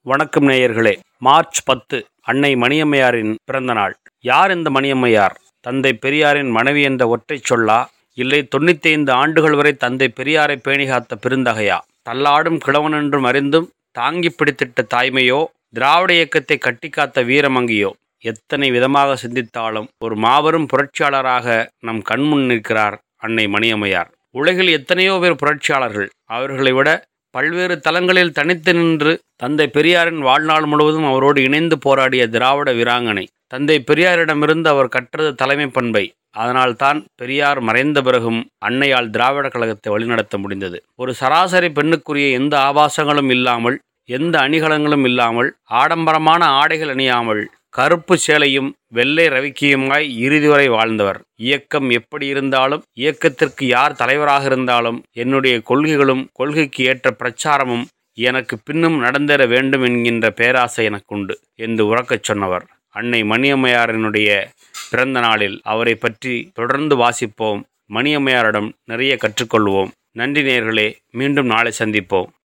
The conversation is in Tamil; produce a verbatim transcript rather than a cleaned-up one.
வணக்கம் நேயர்களே. மார்ச் பத்து அன்னை மணியம்மையாரின் பிறந்த நாள். யார் இந்த மணியம்மையார்? தந்தை பெரியாரின் மனைவி என்ற ஒற்றைச் சொல்லா, இல்லை தொண்ணூத்தி ஐந்து ஆண்டுகள் வரை தந்தை பெரியாரை பேணிகாத்த பெருந்தகையா? தள்ளாடும் கிழவனென்றும் அறிந்தும் தாங்கி பிடித்திட்ட தாய்மையோ, திராவிட இயக்கத்தை கட்டிக்காத்த வீரமங்கியோ? எத்தனை விதமாக சிந்தித்தாலும் ஒரு மாபெரும் புரட்சியாளராக நம் கண்முன் நிற்கிறார் அன்னை மணியம்மையார். உலகில் எத்தனையோ பேர் புரட்சியாளர்கள். அவர்களை விட பல்வேறு தளங்களில் தனித்து நின்று தந்தை பெரியாரின் வாழ்நாள் முழுவதும் அவரோடு இணைந்து போராடிய திராவிட வீராங்கனை. தந்தை பெரியாரிடமிருந்து அவர் கற்றது தலைமை பண்பை. அதனால்தான் பெரியார் மறைந்த பிறகும் அன்னையால் திராவிட கழகத்தை வழிநடத்த முடிந்தது. ஒரு சராசரி பெண்ணுக்குரிய எந்த ஆபாசங்களும் இல்லாமல், எந்த அணிகலங்களும் இல்லாமல், ஆடம்பரமான ஆடைகள் அணியாமல், கருப்பு சேலையும் வெள்ளை ரவிக்கியுமாய் இறுதி வரை வாழ்ந்தவர். இயக்கம் எப்படி இருந்தாலும், இயக்கத்திற்கு யார் தலைவராக இருந்தாலும், என்னுடைய கொள்கைகளும் கொள்கைக்கு ஏற்ற பிரச்சாரமும் எனக்கு பின்னும் நடந்தேற வேண்டும் என்கின்ற பேராசை எனக்குண்டு என்று உறக்கச் சொன்னவர். அன்னை மணியம்மையாரினுடைய பிறந்த நாளில் அவரை பற்றி தொடர்ந்து வாசிப்போம். மணியம்மையாரிடம் நிறைய கற்றுக்கொள்வோம். நன்றி நேயர்களே. மீண்டும் நாளை சந்திப்போம்.